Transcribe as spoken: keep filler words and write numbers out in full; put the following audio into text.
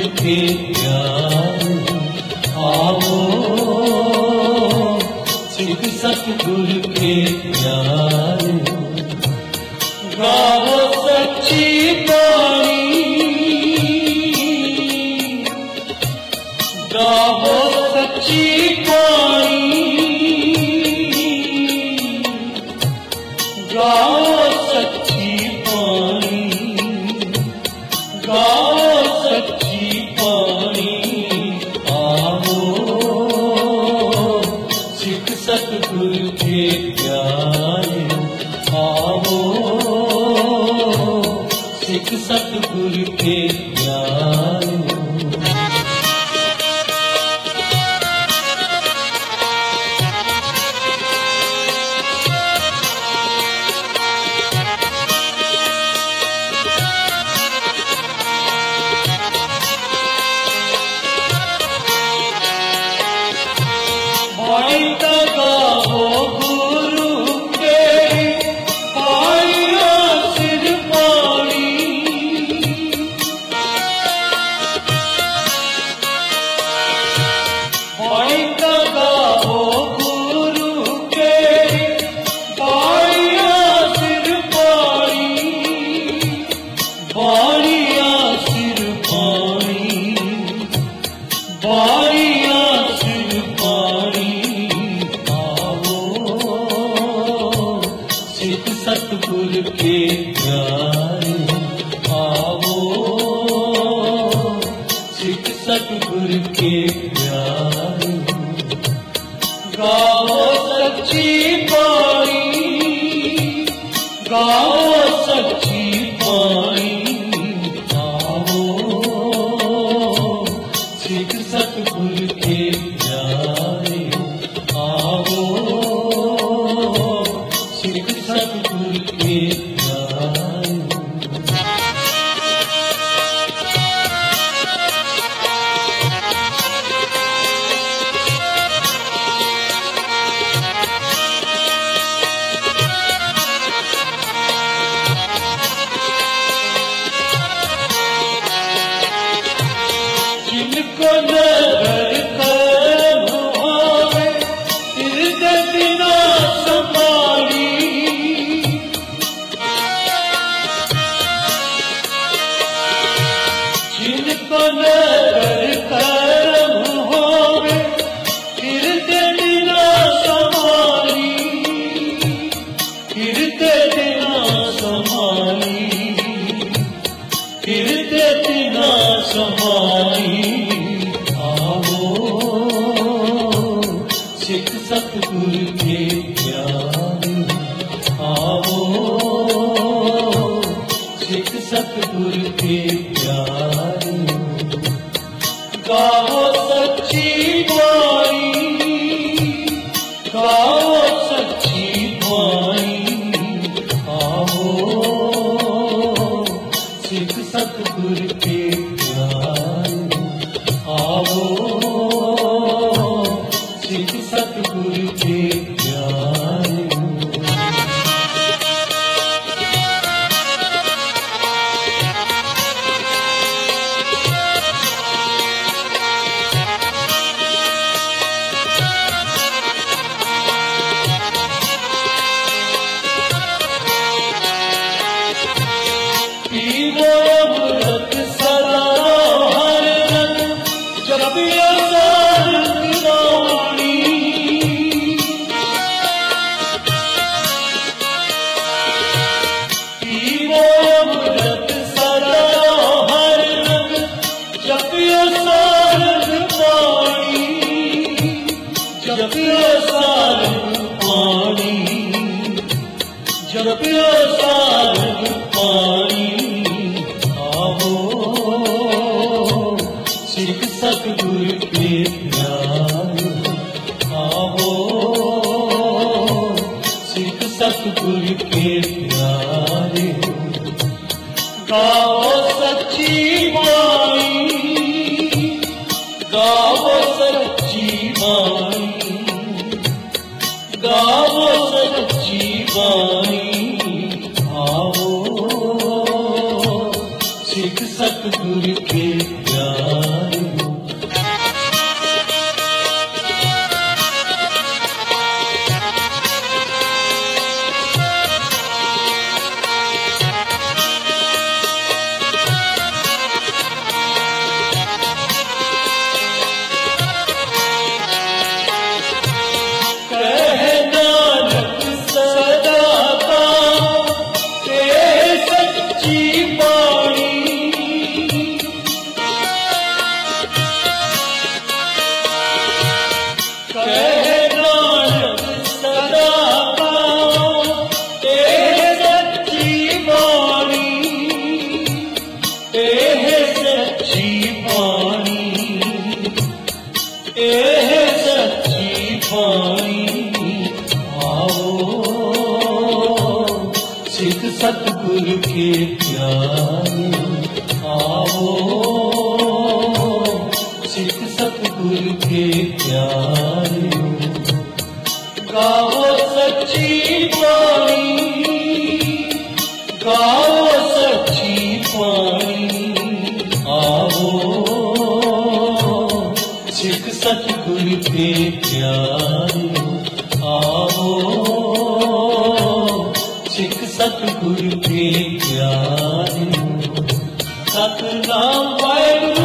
के प्यार, आओ सिख सतगुरु के प्यार। गाओ सच्ची बाणी, गाओ सच्ची बाणी, गाओ सच्ची बाणी, गाओ सच्ची बाणी। आओ सिख सतगुरु के प्यारे, आओ सिख सतगुरु के प्यारे। भाई गाओ गुरु के पाया सिर पानी, भाई गाओ गुरु के पाया सिर पानी, बारिया सिर पानी, बारिया सिर पानी। सिख सतगुरु के प्यारे, आओ सिख सतगुरु के प्यारे। गाओ सच्ची बाणी, गाओ सच्ची बाणी। आओ सिख सतगुरु के प्यारे, आओ सिख सतगुरु के प्यारे। जिनको नजर करम आवे, इज्जत ना संभाली, जिनको नजर करम होवे, इज्जत ना संभाली, इज्जत ना संभाली, इज्जत ना संभाली। आओ सिख सतगुरु के प्यारे, आओ सिख सतगुरु के प्यारे। गाओ सच्ची बाणी, गाओ सच्ची बाणी। आओ सिख सतगुरु के प्यारे, आओ सिख सतगुरु के प्यारे। पीरो अमृत सदा हर रंग, जपियो सारंग वाणी। पीरो अमृत सदा हर रंग, जपियो सारंग वाणी, जपियो सारंग वाणी, जपियो सारंग वाणी। आओ सिख सतगुरु के प्यारे, आओ सिख सतगुरु के प्यारे। गाओ सच्ची बाणी, गाओ सच्ची बाणी, गाओ सच्ची बाणी। आओ सिख सतगुरु के प्यारे। सिख सतगुरु के प्यारे आओ, सिख सतगुरु के प्यारे। गाओ सच्ची बाणी, गाओ सच्ची बाणी, आओ सिख सतगुरु के प्यारे आओ, सिख सतगुरु के प्यारे। सतनाम वाहिगुरू